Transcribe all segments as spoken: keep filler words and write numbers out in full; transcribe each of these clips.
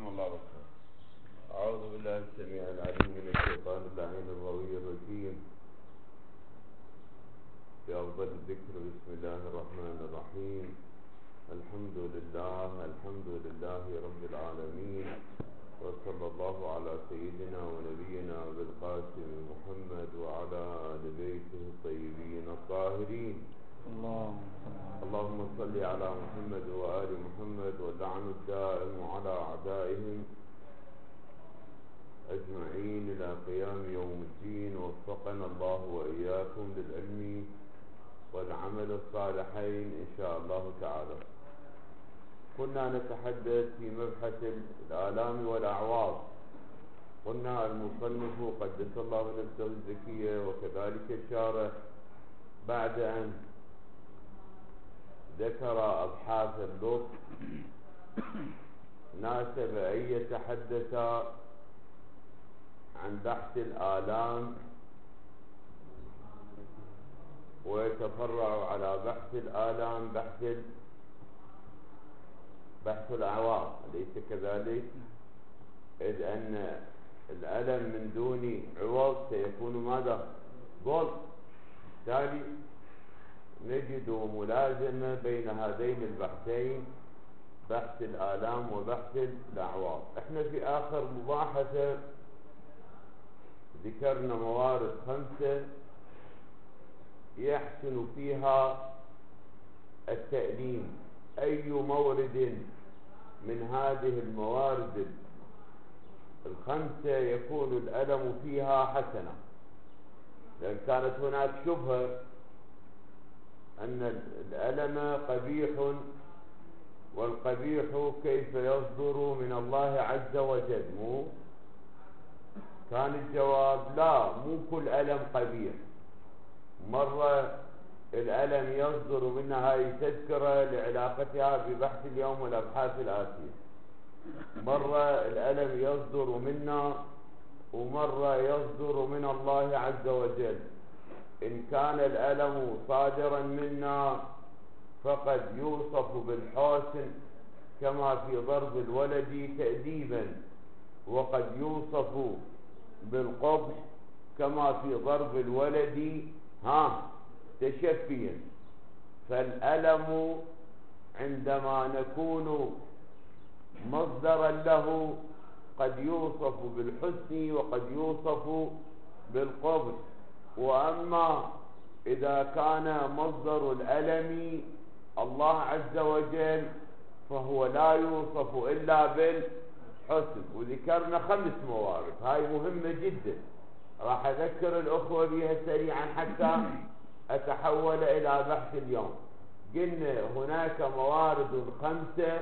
جزاكم الله خير. أعوذ بالله السميع العليم من الشيطان اللعين الروي الرجيم. بأفضل الذكر بسم الله الرحمن الرحيم. الحمد لله الحمد لله رب العالمين، وصلى الله على سيدنا ونبينا بالقاسم محمد وعلى آل بيته الطيبين الطاهرين. اللهم اللهم صل على محمد وآل محمد واللعن الدائم على أعدائهم أجمعين إلى قيام يوم الدين. وفقنا الله وإياكم للعلم والعمل الصالحين إن شاء الله تعالى. كنا نتحدث في مبحث الآلام والأعواض. قلنا المصنف قدس الله نفسه الزكية وكذلك الشارح بعد أن ذكر أبحاث اللطف ناسب أن يتحدث عن بحث الآلام ويتفرع على بحث الآلام بحث بحث الأعواض، أليس كذلك؟ إذ أن الألم من دون عوض سيكون ماذا؟ ضل. بالتالي نجد ملازمة بين هذين البحثين، بحث الآلام وبحث الأعواض. احنا في آخر مباحثة ذكرنا موارد خمسة يحسن فيها التأليم. أي مورد من هذه الموارد الخمسة يكون الألم فيها حسنا، لأن كانت هناك شبهة أن الألم قبيح، والقبيح كيف يصدر من الله عز وجل؟ مو كان الجواب لا، مو كل ألم قبيح. مرة الألم يصدر منها، هاي تذكرة لعلاقتها ببحث اليوم والأبحاث الآتية. مرة الألم يصدر منا ومرة يصدر من الله عز وجل. إن كان الألم صادرا منا فقد يوصف بالحسن كما في ضرب الولد تأديبا، وقد يوصف بالقبح كما في ضرب الولد ها تشفيا. فالألم عندما نكون مصدرا له قد يوصف بالحسن وقد يوصف بالقبح. وأما إذا كان مصدر الألم الله عز وجل فهو لا يوصف إلا بالحسن. وذكرنا خمس موارد، هاي مهمة جدا، راح أذكر الأخوة بها سريعا حتى أتحول إلى بحث اليوم. قلنا هناك موارد خمسة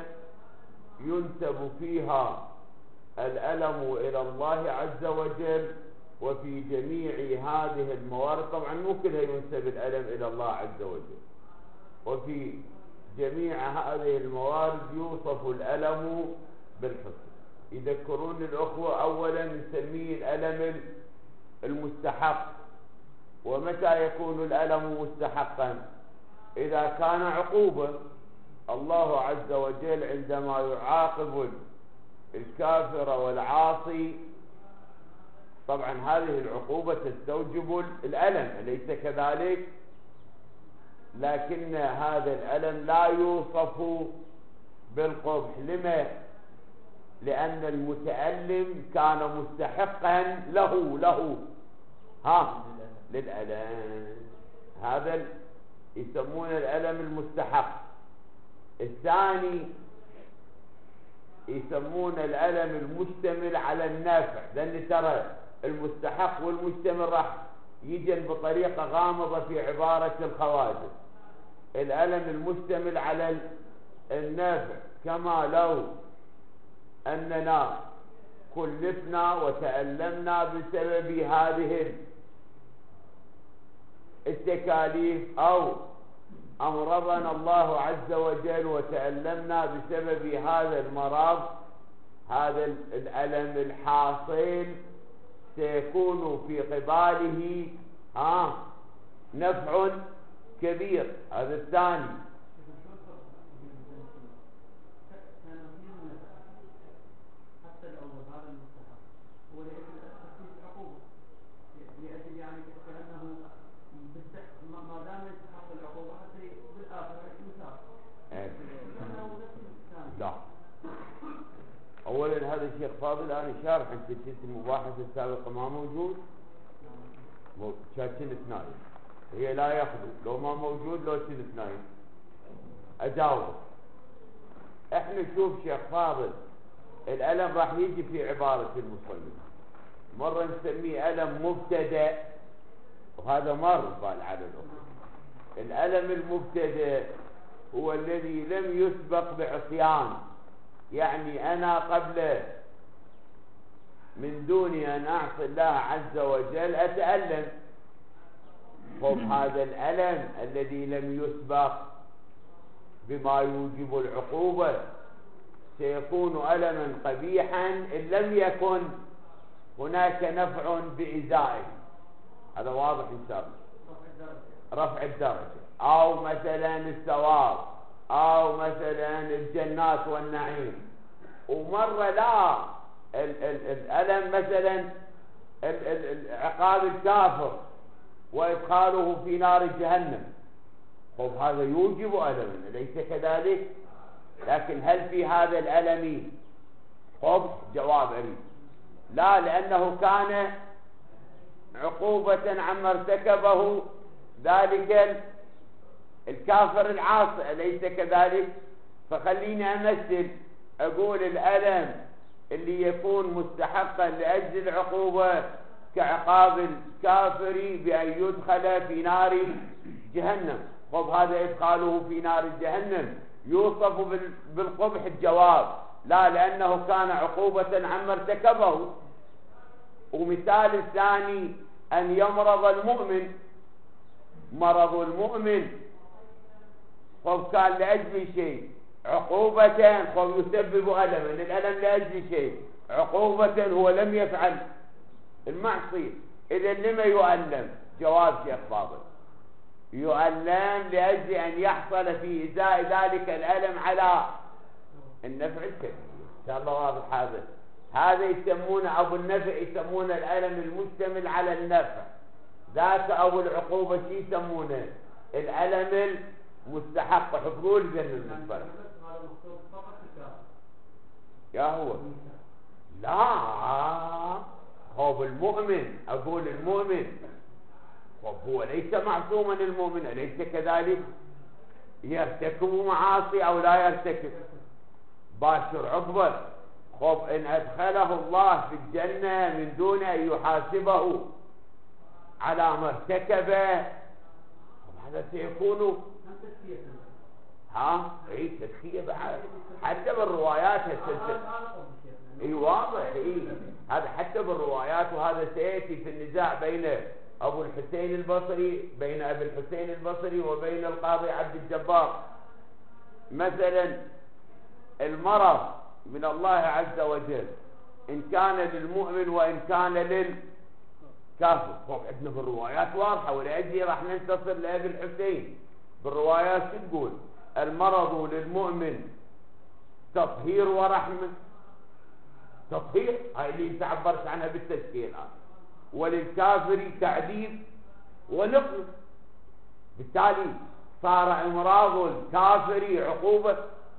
ينسب فيها الألم إلى الله عز وجل، وفي جميع هذه الموارد طبعا مو كلها ينسب الألم إلى الله عز وجل، وفي جميع هذه الموارد يوصف الألم بالحسن. يذكرون الأخوة أولا نسميه الألم المستحق. ومتى يكون الألم مستحقا؟ إذا كان عقوبة. الله عز وجل عندما يعاقب الكافر والعاصي طبعا هذه العقوبة تستوجب الألم، أليس كذلك؟ لكن هذا الألم لا يوصف بالقبح. لما؟ لأن المتألم كان مستحقا له له ها للألم. هذا يسمون الألم المستحق. الثاني يسمون الألم المشتمل على النافع، لأن ترى المستحق والمشتمل راح يجن بطريقة غامضة في عبارة الخواجر. الألم المشتمل على النافع كما لو أننا كلفنا وتألمنا بسبب هذه التكاليف، أو أمرضنا الله عز وجل وتألمنا بسبب هذا المرض. هذا الألم الحاصل سيكون في قباله ها نفع كبير. هذا الثاني. اولا هذا الشيخ فاضل انا شارح انت كنت المباحث السابقه ما موجود كنت نايم هي لا ياخذ لو ما موجود لو كنت نايم اجاوب. احنا نشوف شيخ فاضل الالم راح يجي في عباره المصنف مره نسميه الم مبتدا وهذا مر قال على الاخر. الالم المبتدا هو الذي لم يسبق بعصيان، يعني انا قبل من دون ان اعصي الله عز وجل اتالم. خب هذا الالم الذي لم يسبق بما يوجب العقوبه سيكون الما قبيحا ان لم يكن هناك نفع بازائه. هذا واضح ان شاء الله. رفع الدرجه او مثلا الثواب او مثلا الجنات والنعيم. ومره لا ال ال الالم مثلا عقاب الكافر وادخاله في نار جهنم. خب هذا يوجب الما اليس كذلك؟ لكن هل في هذا الالم خب؟ جواب اريد لا، لانه كان عقوبه عما ارتكبه ذلك الكافر العاصي اليس كذلك؟ فخليني امثل اقول الالم اللي يكون مستحقا لاجل العقوبه كعقاب الكافر بان يدخل في نار جهنم. طب هذا ادخاله في نار جهنم يوصف بالقبح؟ الجواب لا، لانه كان عقوبه عما ارتكبه. ومثال الثاني ان يمرض المؤمن. مرض المؤمن خب كان لاجل شيء عقوبة خب يسبب ألما، الألم لاجل شيء عقوبة هو لم يفعل المعصية. إذا لما يؤلم؟ جواب شيخ فاضل يؤلم لاجل ان يحصل في ازاء ذلك الالم على النفع الكبير. ان شاء الله واضح هذا. هذا يسمونه ابو النفع يسمونه الالم المشتمل على النفع ذاك، او العقوبه شي يسمونه الالم المستحق. حفظوا لي ذن الفرق يا هو لا هو المؤمن. اقول المؤمن هو ليس معصوما، المؤمن أليس كذلك؟ يرتكب معاصي أو لا يرتكب؟ باشر عقبة. خب إن أدخله الله في الجنة من دون أن يحاسبه على ما ارتكبه هذا سيكون ها اي تزكية بعد حتى بالروايات السلسلة. اي واضح اي هذا حتى بالروايات. وهذا سيأتي في النزاع بين أبو الحسين البصري بين أبي الحسين البصري وبين القاضي عبد الجبار. مثلا المرض من الله عز وجل إن كان للمؤمن وإن كان للكافر. طبعا عندنا بالروايات واضحة، ولأجل راح ننتصر لأبي الحسين. بالروايات شو تقول؟ المرض للمؤمن تطهير ورحمة. تطهير هاي اللي تعبرت عنها بالتشكيل الآن. وللكافر تعذيب ونقل. بالتالي صار امراض الكافر عقوبة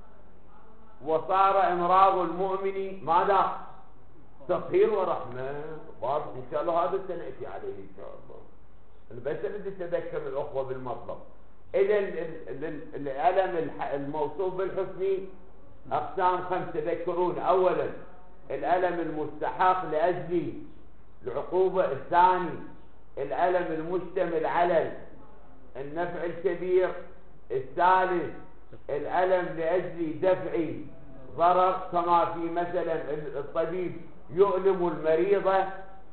وصار امراض المؤمن ماذا؟ تطهير ورحمة. واضح ان شاء الله هذا سنأتي عليه ان شاء الله. انا بس اريد اتذكر الاخوة بالمطلب. اذا الالم الموصوف بالحسن اقسام خمس تذكرون. اولا الالم المستحق لاجل العقوبة. الثاني الألم المشتمل على النفع الكبير. الثالث الألم لأجل دفع ضرر كما في مثلا الطبيب يؤلم المريضة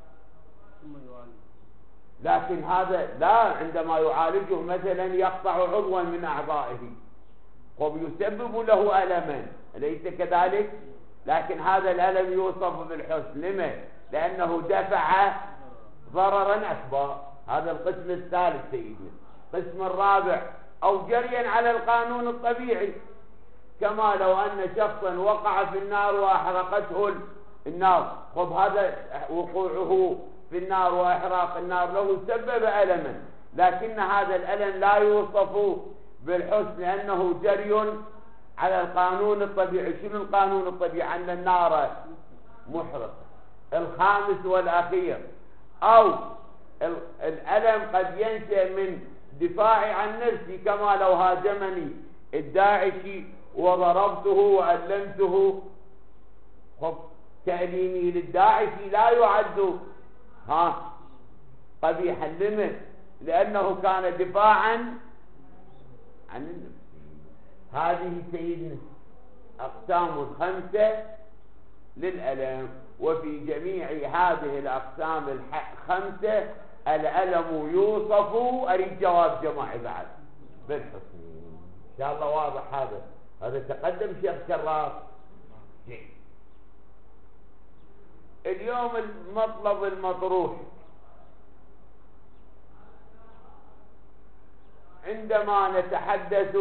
لكن هذا لا عندما يعالجه مثلا يقطع عضوا من أعضائه ويسبب له ألما أليس كذلك؟ لكن هذا الألم يوصف بالحسن. لما؟ لأنه دفع ضررا أكبر. هذا القسم الثالث سيدنا. القسم الرابع أو جريا على القانون الطبيعي، كما لو أن شخصا وقع في النار وأحرقته النار. خب هذا وقوعه في النار وإحراق النار له سبب ألما، لكن هذا الألم لا يوصف بالحسن لأنه جري على القانون الطبيعي. شنو القانون الطبيعي؟ أن النار محرقة. الخامس والأخير، أو الألم قد ينشأ من دفاعي عن نفسي، كما لو هاجمني الداعشي وضربته وألمته. خب تأليمي للداعشي لا يعد ها قبيحا لمن؟ لأنه كان دفاعا عن النفس. هذه سيدنا أقسام الخمسة للألم. وفي جميع هذه الأقسام الخمسة الألم يوصف. أريد جواب جماعي بعد بالحسن إن شاء الله. واضح هذا؟ هذا تقدم شيخ شراف. اليوم المطلب المطروح عندما نتحدث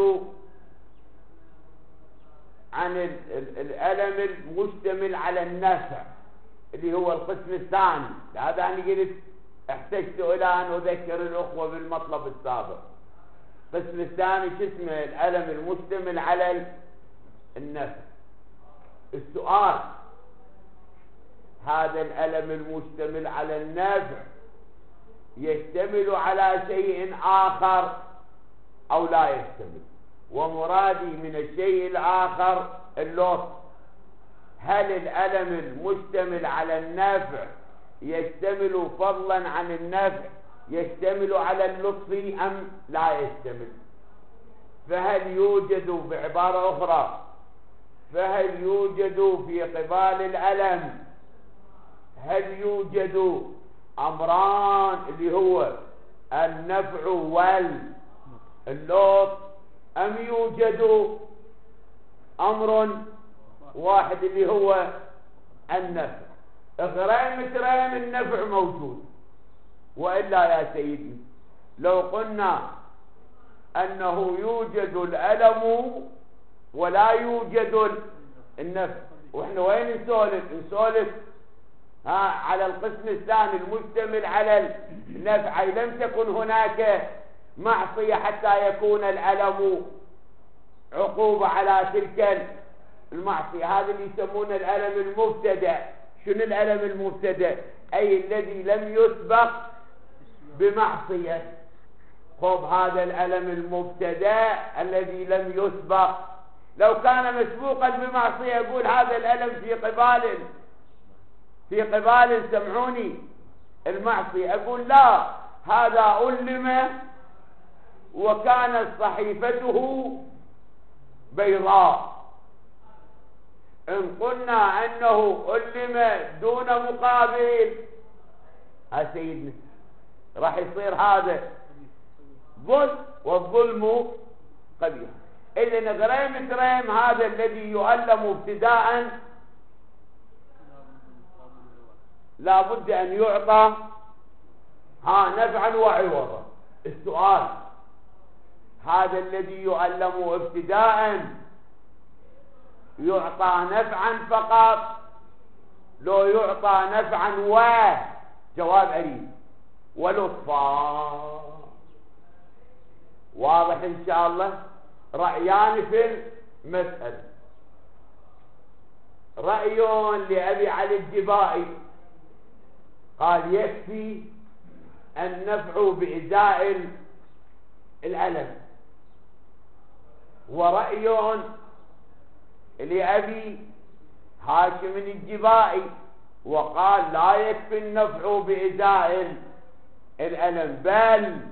عن الألم المشتمل على النفع اللي هو القسم الثاني. هذا أنا قلت احتجت إلى أن أذكر الأخوة بالمطلب السابق. القسم الثاني شو اسمه؟ الألم المشتمل على النفع. السؤال: هذا الألم المشتمل على النفع يشتمل على شيء آخر أو لا يشتمل؟ ومرادي من الشيء الآخر اللطف. هل الألم المشتمل على النفع يشتمل فضلا عن النفع يشتمل على اللطف أم لا يشتمل؟ فهل يوجد، بعبارة أخرى، فهل يوجد في قبال الألم هل يوجد أمران اللي هو النفع واللطف، أم يوجد أمر واحد اللي هو النفع؟ غريم تريم النفع موجود، وإلا يا سيدي لو قلنا أنه يوجد الألم ولا يوجد النفع، وإحنا وين نسولف؟ نسولف ها على القسم الثاني المشتمل على النفع. لم تكن هناك معصية حتى يكون الألم عقوبة على تلك المعصية. هذا اللي يسمونه الألم المبتدأ. شنو الألم المبتدأ؟ أي الذي لم يسبق بمعصية. خب هذا الألم المبتدأ الذي لم يسبق، لو كان مسبوقا بمعصية يقول هذا الألم في قبال في قبال سمعوني المعصية. أقول لا، هذا ألم وكانت صحيفته بيضاء. إن قلنا أنه ألم دون مقابل، ها سيدنا راح يصير هذا ظلم، والظلم قبيح. إذن غريم تريم هذا الذي يؤلم ابتداء لا بد أن يعطى ها نفعا وعوضا. السؤال: هذا الذي يؤلم ابتداء يعطى نفعا فقط، لو يعطى نفعا و جواب أريد ولطفا؟ واضح إن شاء الله؟ رأيان في المسألة. رأي لأبي علي الجبائي قال يكفي النفع بإزاء الألم، ورأي لأبي هاشم الجبائي وقال لا يكفي النفع بإزاء الألم، بل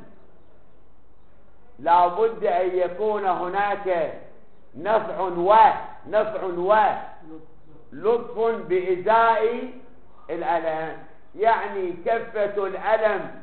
لا بد أن يكون هناك نفع و نفع ولطف بإزاء الألم. يعني كفة الألم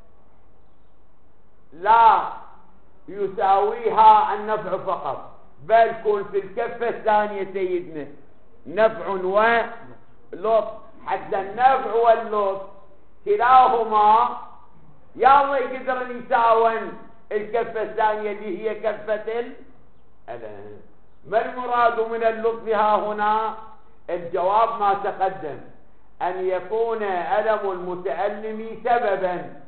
لا يساويها النفع فقط، بل كن في الكفة الثانية سيدنا نفع ولطف، حتى النفع واللطف كلاهما يا الله يقدر يساوون الكفة الثانية اللي هي كفة الألم. ما المراد من اللطف ها هنا؟ الجواب ما تقدم، أن يكون ألم المتألم سببا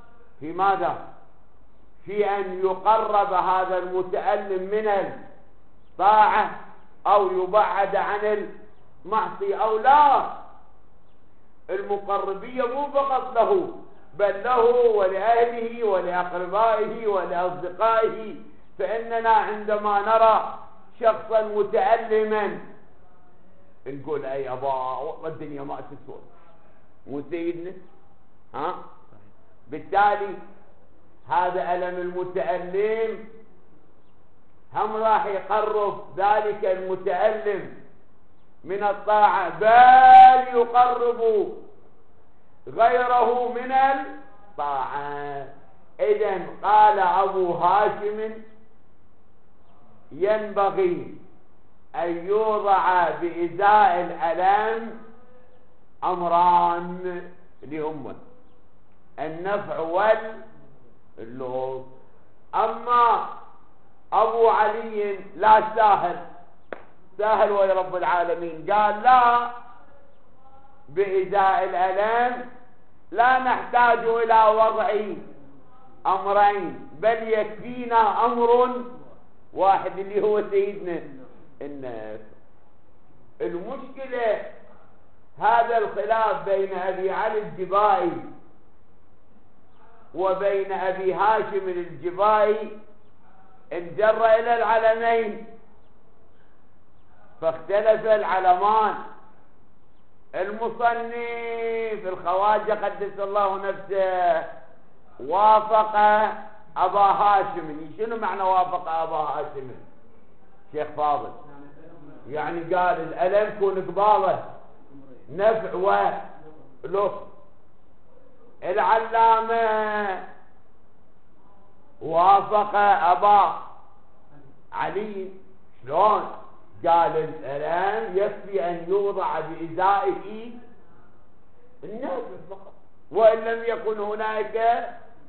في ماذا؟ في أن يقرب هذا المتألم من الطاعة أو يبعد عن المعصية أو لا. المقربية مو فقط له بل له ولأهله ولأقربائه ولأصدقائه. فإننا عندما نرى شخصا متألما نقول أي أبا والله الدنيا ما تسوى، مو سيدنا؟ ها؟ بالتالي هذا ألم المتألم هم راح يقرب ذلك المتألم من الطاعة، بل يقرب غيره من الطاعة. إذن قال أبو هاشم ينبغي أن يوضع بإزاء الألم أمران لأمه: النفع واللطف. أما أبو علي لا ساهل ساهل ويا رب العالمين، قال لا، بإزاء الألم لا نحتاج إلى وضع أمرين بل يكفينا أمر واحد اللي هو سيدنا النفس. المشكلة هذا الخلاف بين أبي علي الجبائي وبين أبي هاشم الجبائي انجر إلى العلمين، فاختلف العلمان. المصنف الخواجة قدس الله نفسه وافق أبا هاشم. شنو معنى وافق أبا هاشم شيخ فاضل؟ يعني قال الألم كون قباله نفع ولطف. العلامة وافق أبا علي. شلون؟ قال الألم يكفي أن يوضع بإزائه النفع فقط، وإن لم يكن هناك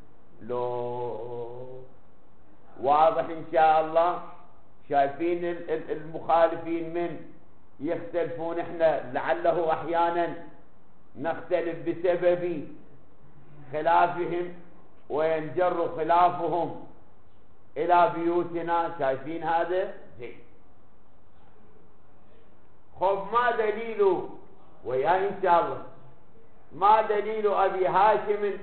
لو. واضح إن شاء الله؟ شايفين المخالفين من يختلفون، احنا لعله أحيانا نختلف بسبب خلافهم وينجر خلافهم إلى بيوتنا. شايفين هذا؟ زين. خب ما دليل ويا إن شاء الله ما دليل أبي هاشم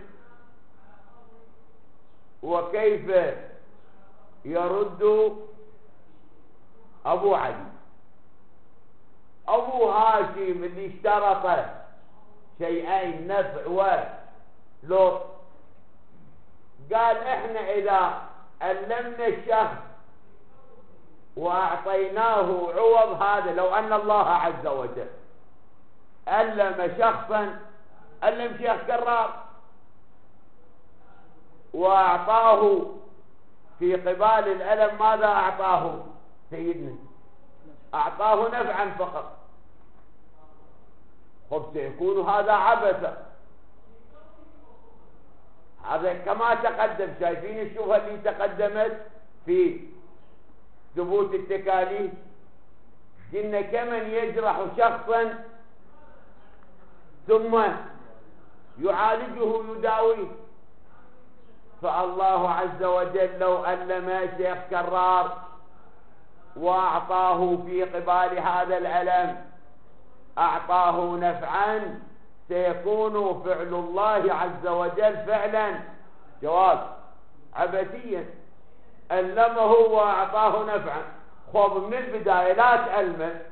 وكيف يرد أبو علي؟ أبو هاشم اللي اشترط شيئين نفع ولطف قال احنا إذا ألمنا الشخص وأعطيناه عوض هذا، لو أن الله عز وجل ألم شخصا، ألم شيخ كرار وأعطاه في قبال الألم، ماذا أعطاه سيدنا؟ أعطاه نفعا فقط. خب سيكون هذا عبثا. هذا كما تقدم. شايفين الشبهة اللي تقدمت في ثبوت التكاليف؟ قلنا كمن يجرح شخصا ثم يعالجه يداويه. فالله عز وجل لو ألم شيخ كرار وأعطاه في قبال هذا الألم أعطاه نفعا، سيكون فعل الله عز وجل فعلا جواب عبثيا. ألمه وأعطاه نفعا. خب من البداية لا تألمه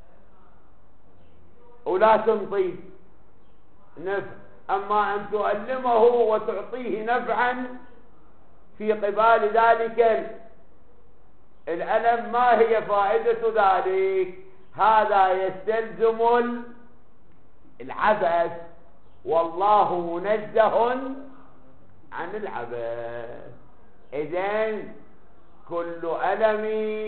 ولا تنطيه نفع، أما أن تؤلمه وتعطيه نفعا في قبال ذلك الألم، ما هي فائدة ذلك؟ هذا يستلزم العبث، والله منزه عن العبث. إذن كل ألم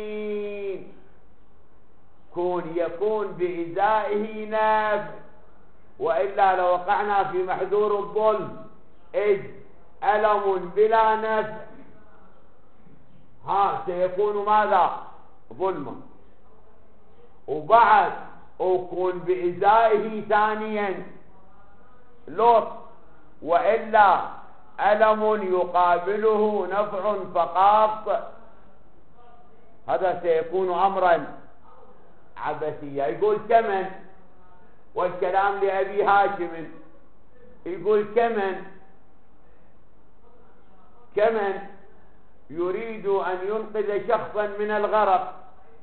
كون يكون بإزائه نفع، وإلا لوقعنا في محذور الظلم، إذ ألم بلا نفع ها سيكون ماذا؟ ظلما. وبعد وكون بإزائه ثانيا لطف، وإلا ألم يقابله نفع فقط هذا سيكون أمرا عبثيا. يقول كمن، والكلام لأبي هاشم، يقول كمن كمن يريد أن ينقذ شخصا من الغرق.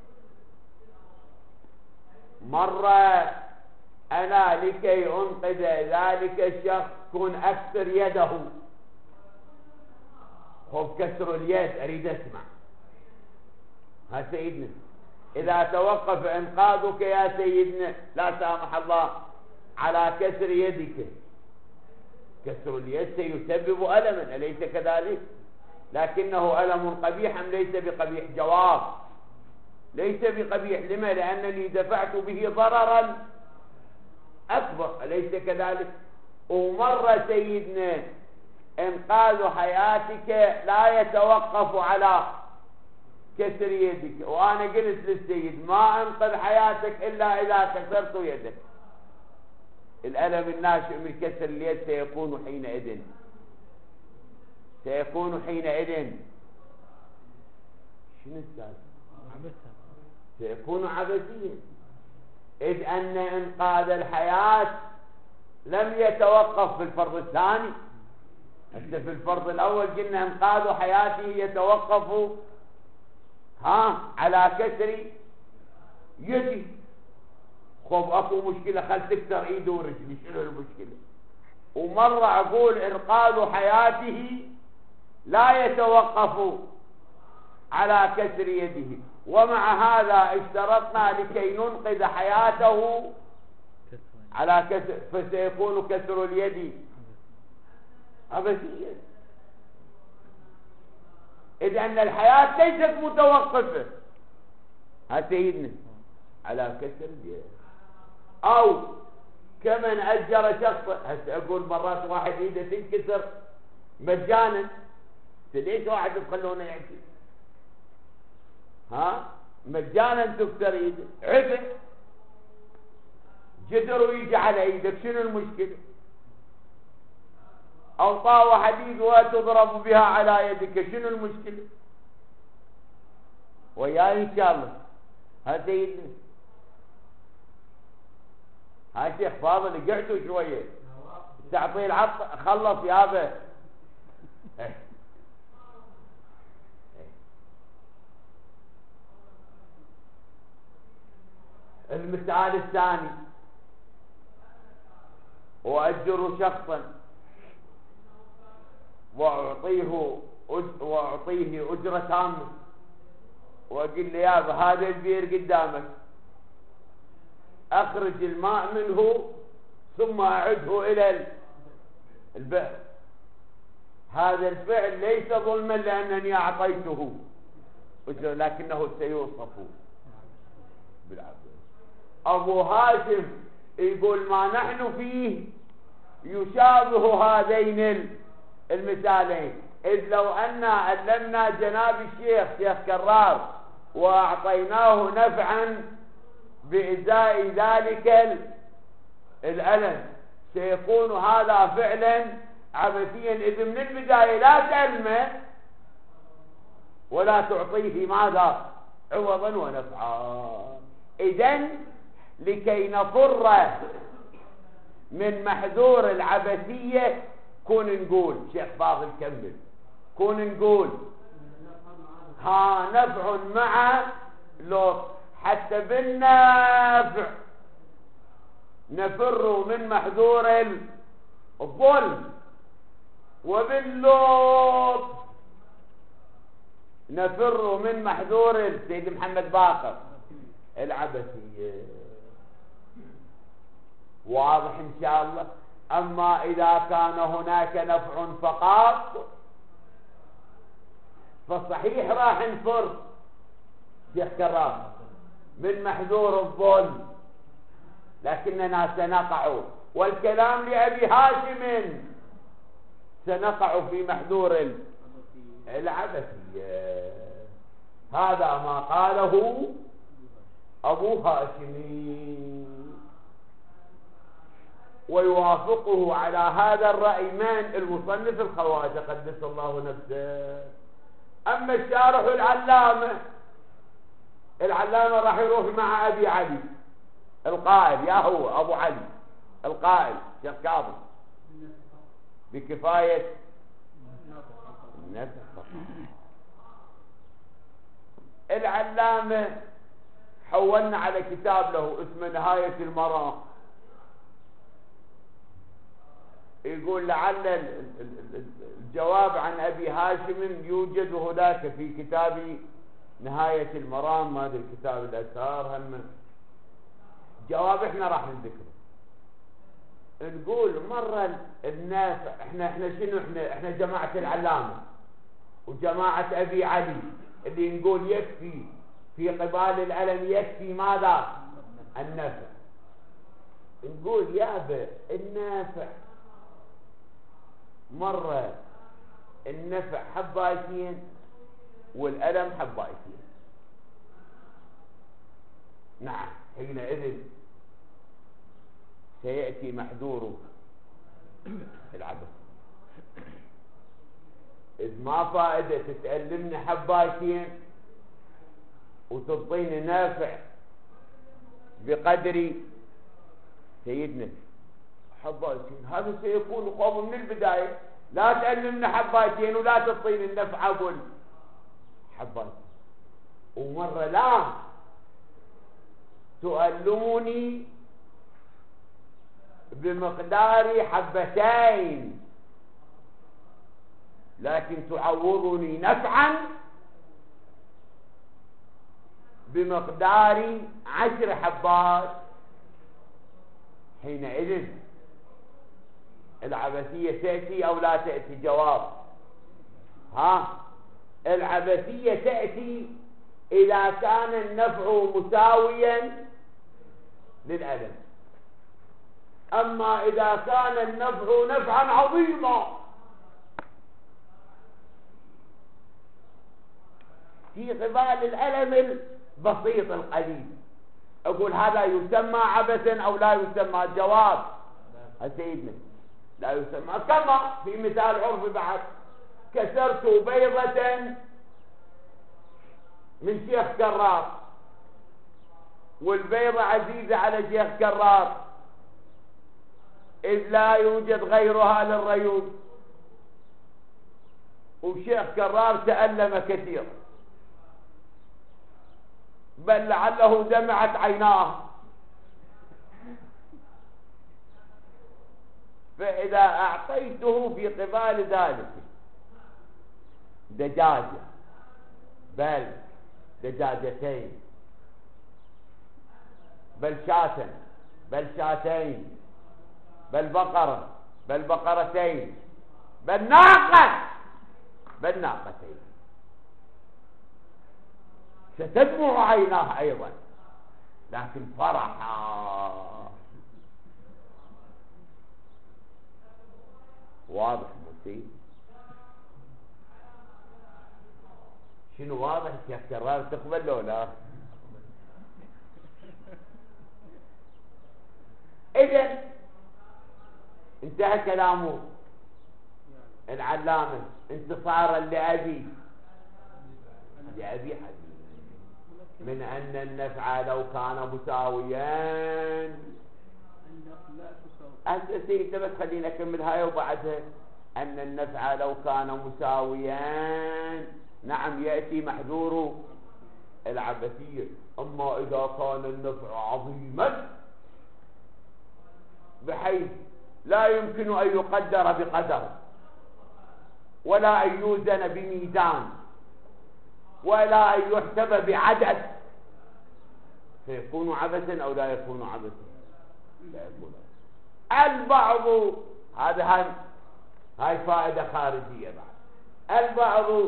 مرة أنا لكي أنقذ ذلك الشخص كن أكسر يده. خب كسر اليد أريد أسمع. ها سيدنا، إذا توقف إنقاذك يا سيدنا لا سامح الله على كسر يدك، كسر اليد سيسبب ألما أليس كذلك؟ لكنه ألم قبيح أم ليس بقبيح؟ جواب: ليس بقبيح. لما؟ لأنني دفعت به ضررا أكبر أليس كذلك؟ ومرة سيدنا إنقاذ حياتك لا يتوقف على كسر يدك، وأنا قلت للسيد ما أنقذ حياتك إلا إذا كسرت يدك. الألم الناشئ من كسر اليد سيكون حينئذ سيكون حينئذ شنو السالفة؟ سيكون عبثيا، إذ أن إنقاذ الحياة لم يتوقف في الفرض الثاني. حتى في الفرض الأول قلنا إنقاذ حياته يتوقف ها على كسر يدي. خب اكو مشكلة، خل تكسر ايده ورجلي، شنو المشكلة؟ ومرة اقول انقاذ حياته لا يتوقف على كسر يده، ومع هذا اشترطنا لكي ننقذ حياته على كسر، فسيكون كسر اليد عبثيا، إذ أن الحياة ليست متوقفة. ها سيدنا على كسر اليد. أو كمن أجر شخص، هسه أقول مرات واحد إيده تنكسر مجانا، ليش واحد تخلونه يحكي؟ ها مجانا تكسر إيده، عفن جدر ويجي على إيدك، شنو المشكلة؟ أو طاوة حديد وتضرب بها على يدك، شنو المشكلة؟ وياي إن شاء الله. ها سيدنا، ها شيخ فاضل قعدوا شوية تعطيه العط خلص يابا. المثال الثاني: وأجر شخصا وأعطيه وأعطيه أجرة تامة، وأقول له يابا هذا البير قدامك، أخرج الماء منه ثم أعده إلى البئر. هذا الفعل ليس ظلما لأنني أعطيته أجرة، لكنه سيوصف بالعدل. أبو هاشم يقول ما نحن فيه يشابه هذين المثالين، إذ لو أن علمنا جناب الشيخ شيخ كرار وأعطيناه نفعا بإزاء ذلك الألم سيكون هذا فعلا عبثيا، إذ من البداية لا تعلمه ولا تعطيه ماذا؟ عوضا ونفعا. إذن لكي نفر من محذور العبثية كون نقول شيخ فاضل كمل، كون نقول ها نفع مع لطف، حتى بالنفع نفر من محذور الظلم، وباللطف نفر من محذور سيد محمد باقر العبثية. واضح إن شاء الله؟ أما إذا كان هناك نفع فقط فصحيح راح نفر شيخ كرام من محذور الظلم، لكننا سنقع، والكلام لأبي هاشم، سنقع في محذور العبثية. هذا ما قاله أبو هاشم، ويوافقه على هذا الرأي من المصنف الخواجة قدس الله نفسه. أما الشارح العلامة العلامة راح يروح مع أبي علي القائل، يا هو أبو علي القائل شيخ كاظم بكفاية النفع فقط. العلامة حولنا على كتاب له اسمه نهاية المرام، يقول لعل الجواب عن أبي هاشم يوجد هناك في كتاب نهاية المرام، ما ادري كتاب الأسرار هم جواب احنا راح نذكره. نقول مرة النافع، احنا احنا شنو احنا احنا جماعة العلامة وجماعة أبي علي اللي نقول يكفي في قبال الألم يكفي ماذا؟ النفع. نقول يابا النافع مرة النفع حبايتين والألم حبايتين. نعم حينئذ سيأتي محذور العبث. إذ ما فائدة تتألمني حبايتين وتعطيني نافع بقدر سيدنا حبايتين، هذا سيكون خوف من البداية. لا تألمني حبايتين ولا تعطيني النفع أقول حبايتين. ومرة لا تؤلموني بمقدار حبتين لكن تعوضني نفعا بمقدار عشر حبات. حينئذ العبثية تأتي أو لا تأتي؟ جواب ها العبثية تأتي إذا كان النفع مساويا للألم. أما إذا كان النفع نفعا عظيما في قبال الألم البسيط القليل، أقول هذا يسمى عبثا أو لا يسمى؟ الجواب سيدنا لا يسمى. كما في مثال عرفي بعد، كسرت بيضة من شيخ كرار والبيضة عزيزة على شيخ كرار إذ لا يوجد غيرها للريوب، وشيخ كرار تألم كثيرا بل لعله دمعت عيناه. فإذا أعطيته في قبال ذلك دجاجة بل دجاجتين بل شاة بل شاتين بل بقرة بل بقرتين بل ناقة بل ناقتين، ستدمع عيناه أيضا لكن فرحا. واضح موسي؟ شنو واضح؟ يا كرار تقبل لو لا؟ إذن انتهى كلامه العلامة انتصارا لأبي لأبي حبيب من أن النفع لو كان مساويا. أساسي انت بس خلينا نكمل هاي وبعدها أن النفع لو كان مساويا نعم يأتي محذور العبثية. أما إذا كان النفع عظيما بحيث لا يمكن أن يقدر بقدر ولا أن يوزن بميزان ولا أن يحسب بعدد فيكون عبثا أو لا يكون عبثا؟ لا يكون. البعض هذا هاي هاي فائدة خارجية بعد. البعض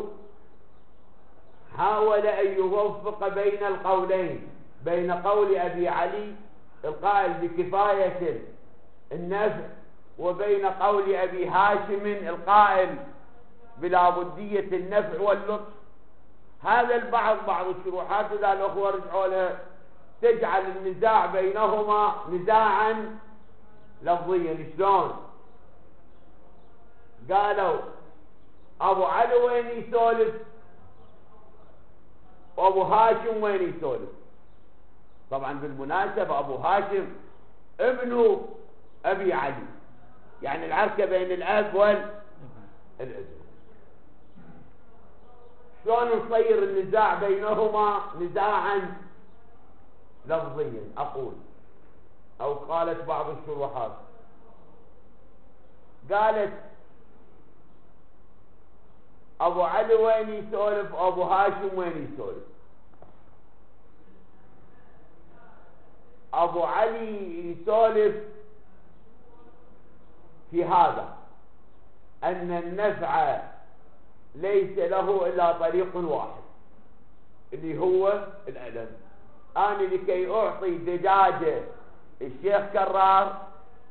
حاول أن يوفق بين القولين، بين قول أبي علي القائل بكفاية النفع وبين قول أبي هاشم القائل بلا بدية النفع واللطف. هذا البعض بعض الشروحات إذا الأخوة رجعوا لها تجعل النزاع بينهما نزاعا لفظيا. شلون؟ قالوا أبو علي وين يسولف وابو هاشم وين يسولف؟ طبعا بالمناسبة ابو هاشم ابن ابي علي، يعني العركة بين الاب والابن. شلون نصير النزاع بينهما نزاعا لفظيا؟ اقول او قالت بعض الشروحات، قالت ابو علي وين يسولف وابو هاشم وين يسولف؟ ابو علي يسولف في هذا ان النفع ليس له الا طريق واحد اللي هو الالم. انا لكي اعطي دجاجه الشيخ كرار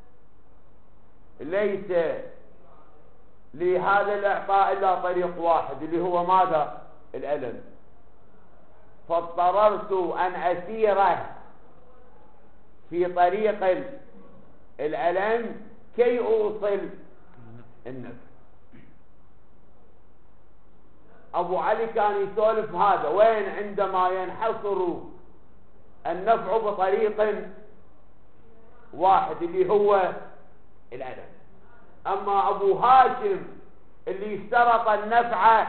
ليس لهذا الاعطاء الا طريق واحد اللي هو ماذا؟ الالم. فاضطررت ان اسيره في طريق الالم كي اوصل النفع. ابو علي كان يسولف هذا وين عندما ينحصر النفع بطريق واحد اللي هو الالم. اما ابو هاشم اللي اشترط النفع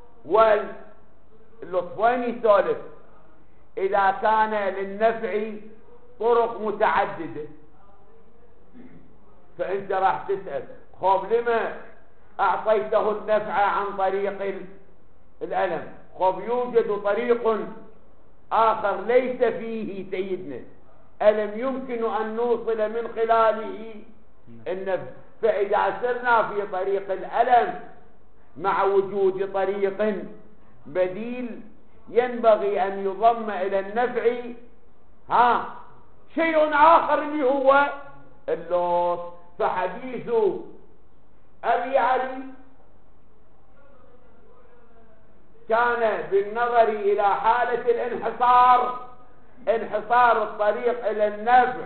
واللطف وين يسولف؟ اذا كان للنفع طرق متعدده فانت راح تسال خب لما اعطيته النفع عن طريق الالم؟ خب يوجد طريق اخر ليس فيه سيدنا الم يمكن ان نوصل من خلاله النفع. فاذا سرنا في طريق الالم مع وجود طريق بديل ينبغي ان يضم الى النفع ها شيء اخر اللي هو اللطف. فحديث ابي علي كان بالنظر الى حالة الانحصار، انحصار الطريق الى النفع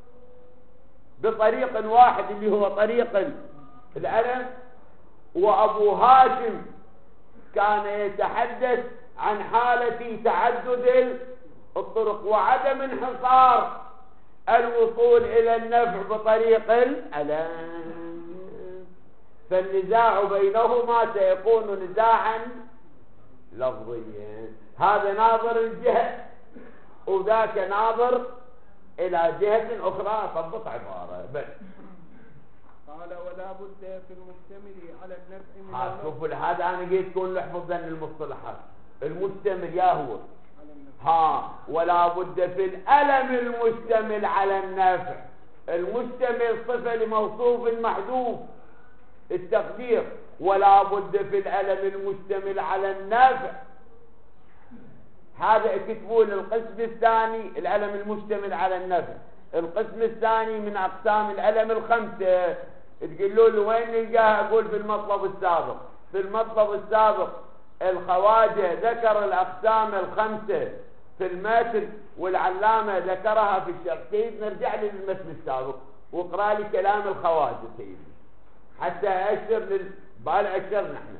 بطريق واحد اللي هو طريق الالم. وابو هاشم كان يتحدث عن حالة تعدد الطرق وعدم انحصار الوصول الى النفع بطريق الالم. فالنزاع بينهما سيكون نزاعا لفظيا. هذا ناظر الجهة وذاك ناظر الى جهة اخرى. طبق عبارة بل قال ولا بد في المشتمل على النفع من شوفوا هذا انا قلت تكون لحفظا المصطلحات. المشتمل يا هو ها ولا بد في الالم المشتمل على النفع. المشتمل صفة لموصوف محذوف التقدير، ولا بد في الالم المشتمل على النفع. هذا اكتبون القسم الثاني الالم المشتمل على النفع. القسم الثاني من اقسام الالم الخمسة. تقولوا له وين نلقاها؟ اقول في المطلب السابق. في المطلب السابق الخواجة ذكر الاقسام الخمسة في المتن والعلامة ذكرها في الشرح. سيد نرجع لي للمتن السابق واقرا لي كلام الخواجة سيدي حتى اشر للبال اشر نحن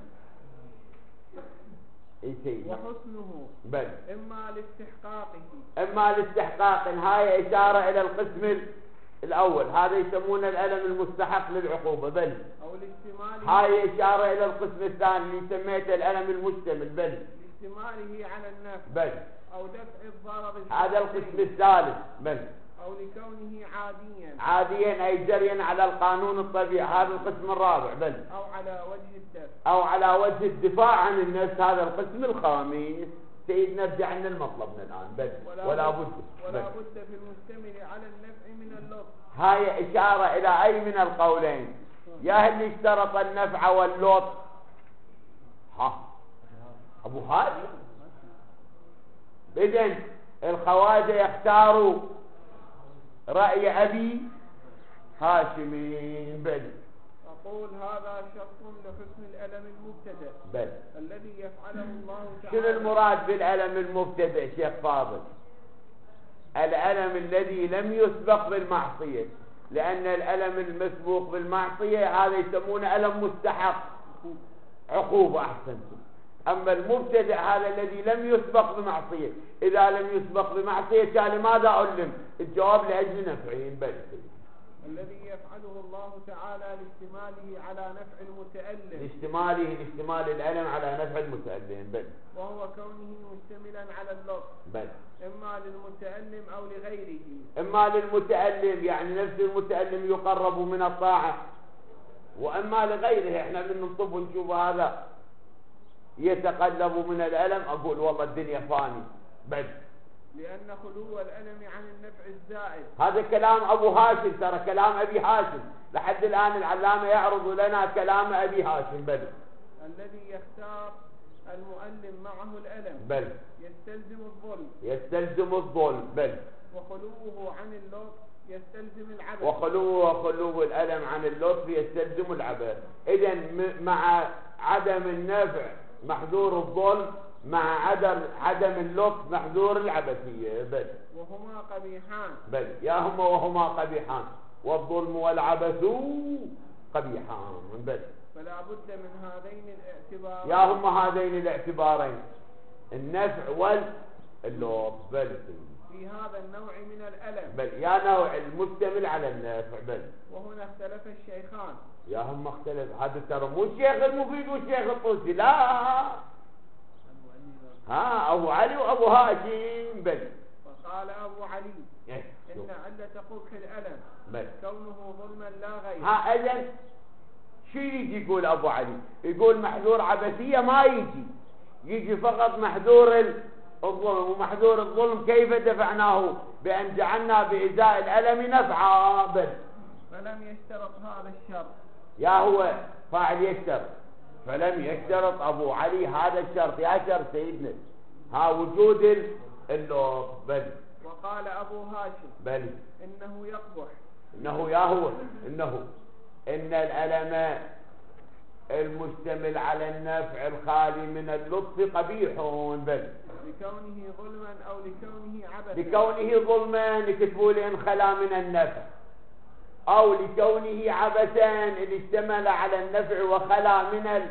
اي سيدي. وحسنه بل اما لاستحقاقه اما لاستحقاق. هاي اشارة الى القسم الاول، هذا يسمونه الالم المستحق للعقوبة. بل او لاستماله هاي اشارة الى القسم الثاني اللي سميته الالم المشتمل. بل لاستماله على النفع بل او دفع الضرر هذا القسم الثالث. بل او لكونه عاديا عاديا اي جريا على القانون الطبيعي. هذا القسم الرابع. بل او على وجه الدفع او على وجه الدفاع عن النفس. هذا القسم الخامس. سيد نرجع عن المطلب من الان. بل ولا, ولا بد ولا بل. بد في المشتمل على النفع من اللطف. هاي اشارة الى اي من القولين؟ يا اللي اشترط النفع واللطف ها ابو هاشم. اذن الخواجة يختاروا رأي ابي هاشم. بل أقول هذا شرط لحسن الألم المبتدأ بل الذي يفعله الله تعالى. شنو المراد بالألم المبتدأ شيخ فاضل؟ الألم الذي لم يسبق بالمعصية، لأن الألم المسبوق بالمعصية هذا يسمونه ألم مستحق عقوبة. أحسنتم. أما المبتدع هذا الذي لم يسبق بمعصية، إذا لم يسبق بمعصية كان ماذا علم؟ الجواب لأجل نفعين بل. الذي يفعله الله تعالى لاشتماله على نفع المتألم، لاشتماله لاشتمال الألم على نفع المتألم بل، وهو كونه مشتملا على اللطف بل، إما للمتألم أو لغيره. إما للمتألم يعني نفس المتألم يقرب من الطاعة، وإما لغيره. إحنا من نطب ونشوف هذا يتقلب من الألم أقول والله الدنيا فاني بل، لأن خلو الألم عن النفع الزائد. هذا كلام أبو هاشم، ترى كلام أبي هاشم لحد الآن العلامة يعرض لنا كلام أبي هاشم بل. الذي يختار المؤلم معه الألم بل يستلزم الظلم، يستلزم الظلم بل، وخلوه عن اللطف يستلزم العبث، وخلوه وخلوه الألم عن اللطف يستلزم العبث. إذا مع عدم النفع محذور الظلم، مع عدم عدم اللطف محذور العبثية بل. وهما قبيحان بل يا هما وهما قبيحان، والظلم والعبث قبيحان بل. فلا بد من هذين الاعتبارين، يا هما هذين الاعتبارين النفع واللطف بل. في هذا النوع من الألم بل يا نوع المشتمل على النفع بل. وهنا اختلف الشيخان. يا هم اختلف، هذا ترى مو الشيخ المفيد والشيخ الطوسي، لا، ها أبو علي وأبو هاشم بل. وقال أبو علي إيه. إن علة قبح الألم بل كونه ظلما لا غير. ها إذن شو يجي يقول أبو علي؟ يقول محذور عبثية ما يجي، يجي فقط محذور الظلم. ومحذور الظلم كيف دفعناه؟ بأن جعلنا بإزاء الألم نفعا بل. فلم يشترط هذا الشرط. يا هو فاعل يشترط، فلم يشترط أبو علي هذا الشرط. يا شرط سيدنا ها وجود اللطف بل. وقال أبو هاشم بل إنه يقبح، إنه يا هو إنه إن الألم المشتمل على النفع الخالي من اللطف قبيح بل، لكونه ظلما أو لكونه عبثا. لكونه ظلما يكتبوا لي إن خلا من النفع، أو لكونه عبثا اللي اشتمل على النفع وخلا من ال...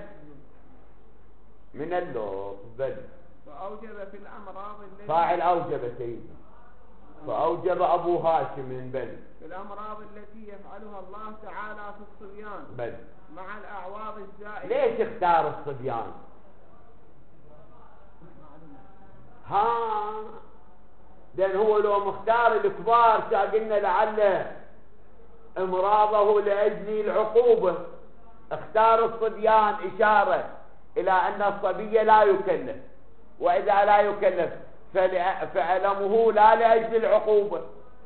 من اللطف بل. فأوجب في الأمراض التي فاعل أوجب سيدنا، فأوجب أبو هاشم بل. في الأمراض التي يفعلها الله تعالى في الصبيان بل مع الأعواض الزائدة. ليش اختار الصبيان؟ ها لأن هو لو مختار الكبار قلنا لعله امراضه لأجل العقوبة، اختار الصبيان إشارة إلى أن الصبي لا يكلف، وإذا لا يكلف فألمه لا لأجل العقوبة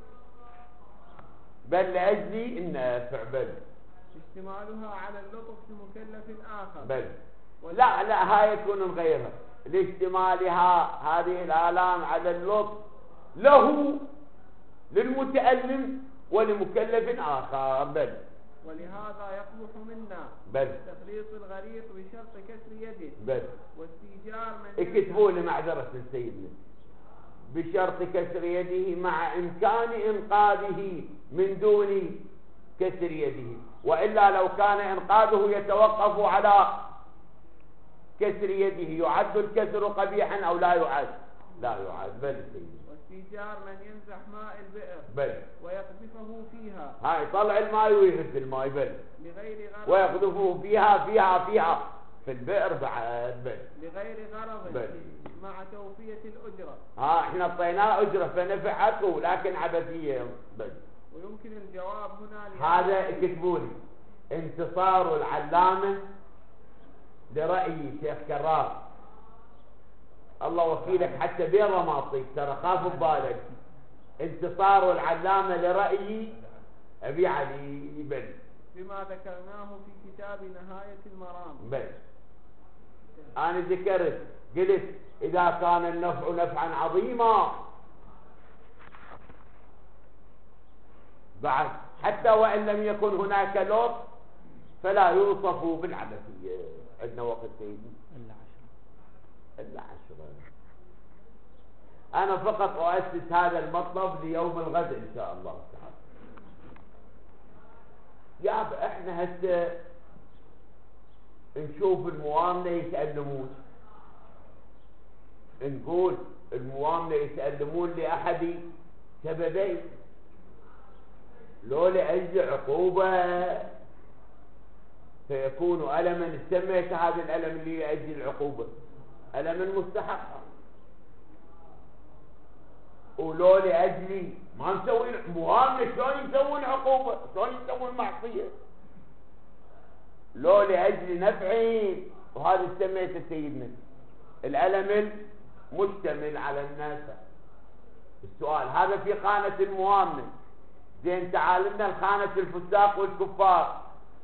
بل لأجل النافع بل. اشتمالها على اللطف في مكلف آخر بل لا لا هاي يكون من غيرها. لاشتمالها هذه الآلام على اللطف له للمتألم ولمكلف آخر بل. ولهذا يقبح منا بل تخليص الغريق بشرط كسر يده بل واستيجار من اكتبوا لي معذرة سيدنا بشرط كسر يده مع إمكان إنقاذه من دون كسر يده، وإلا لو كان إنقاذه يتوقف على كسر يده يعد الكسر قبيحا أو لا يعد؟ لا يعد بل سيدنا. واستيجار من يمسح ماء البئر بل ويقذفه فيها، هاي طلع الماء ويهد الماء بل لغير غرض ويقذفه فيها فيها فيها في البئر بعد بل لغير غرض بل. مع توفية الأجرة. ها احنا اعطيناه أجرة فنفعته لكن عبثية بل. ويمكن الجواب هنا هذا كتبوا لي انتصار العلامة لرأي شيخ كرار، الله وكيلك حتى بيضة ما اعطيك ترى خاف ببالك. انتصار العلامة لرأي أبي علي بل بما ذكرناه في كتاب نهاية المرام بل. أنا ذكرت قلت إذا كان النفع نفعا عظيما بعد حتى وإن لم يكن هناك لطف فلا يوصف بالعبثية. عندنا وقت سيدي إلا عشرة إلا عشرة. أنا فقط أؤسس هذا المطلب ليوم الغد إن شاء الله تعالى. يا إحنا هسه نشوف الموامنة يتألمون نقول الموامنة يسلمون لأحد سببين، لو لأجل عقوبة فيكون ألما، سميت هذا الألم اللي لأجل العقوبة ألما مستحقا، ولو لأجلي ما نسوي موامنة شلون يسوون عقوبة، شلون يسوون معصية، لو لأجل نفعي، وهذا سميته سيدنا الألم المشتمل على الناس. السؤال هذا في خانة الموامنة. زين تعال لنا الخانة الفساق والكفار.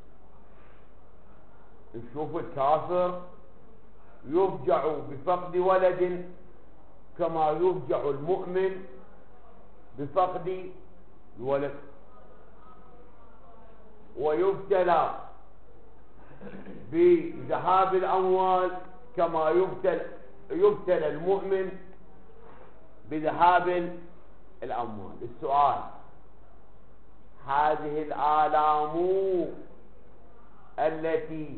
نشوف الكافر يفجع بفقد ولد كما يفجع المؤمن بفقد الولد، ويبتلى بذهاب الأموال كما يبتلى يبتلى المؤمن بذهاب الأموال. السؤال هذه الآلام التي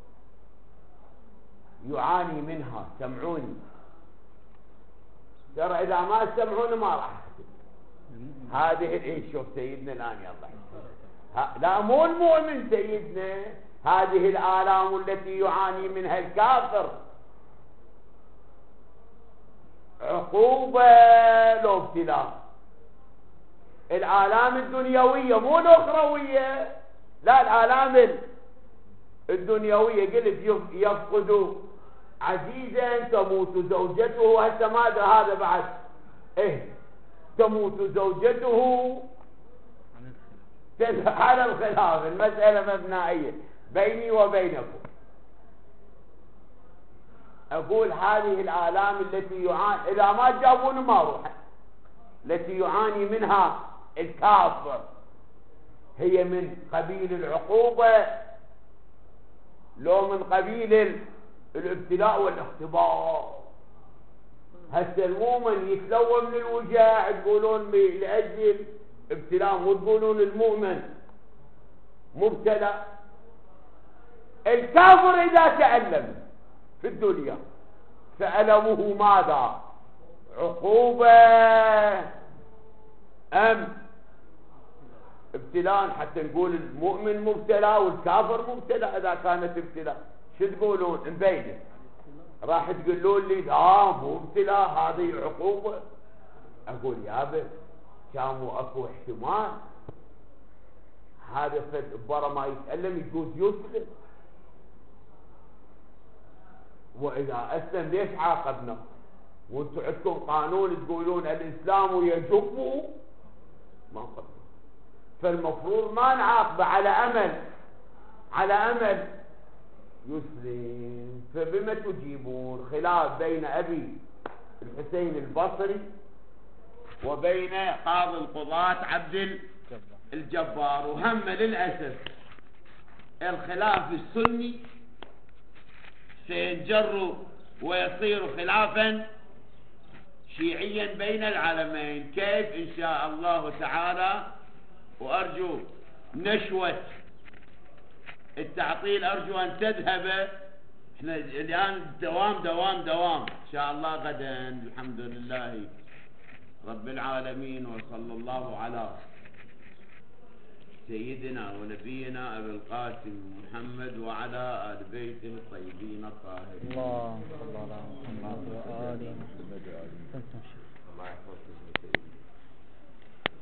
يعاني منها، سمعوني ترى إذا ما سمعوني ما راح هذه ايش. شوف سيدنا الآن يلا، لا مو المؤمن سيدنا، هذه الآلام التي يعاني منها الكافر عقوبة لو ابتلاء. الآلام الدنيوية مو الأخروية، لا الآلام الدنيوية قلت يفقد عزيزا، تموت زوجته، هسه ما ادري هذا بعد ايه، تموت زوجته على الخلاف، المسألة مبنائية بيني وبينكم. أقول هذه الآلام التي يعاني، إذا ما جابون ما روح، التي يعاني منها الكافر هي من قبيل العقوبة لو من قبيل الابتلاء والاختبار. هسه المؤمن يتلوى من الوجاع تقولون لأجل ابتلاء، مو تقولون المؤمن مبتلى. الكافر إذا تألم في الدنيا فألمه ماذا؟ عقوبة أم ابتلاء؟ حتى نقول المؤمن مبتلى والكافر مبتلى. إذا كانت ابتلاء شو تقولون؟ مبينة. راح تقولون لي لا مو ابتلاء هذه عقوبة. أقول يابا كانوا أكو احتمال هذا فد برا ما يتألم يجوز يسلم، وإذا أسلم ليش عاقبنا؟ وانتم عندكم قانون تقولون الإسلام يجب ما قبل، فالمفروض ما نعاقبه على أمل على أمل يسلم. فبما تجيبون خلاف بين أبي الحسين البصري وبين قاضي القضاة عبد الجبار، وهم للأسف الخلاف السني سينجر ويصير خلافا شيعيا بين العالمين. كيف؟ إن شاء الله تعالى. وأرجو نشوة التعطيل أرجو أن تذهب. احنا الآن دوام دوام دوام إن شاء الله غدا. الحمد لله رب العالمين، وصلى الله على سيدنا ونبينا أبي القاسم محمد وعلى آل بيته الطيبين الطاهرين. اللهم صل على محمد وآل محمد.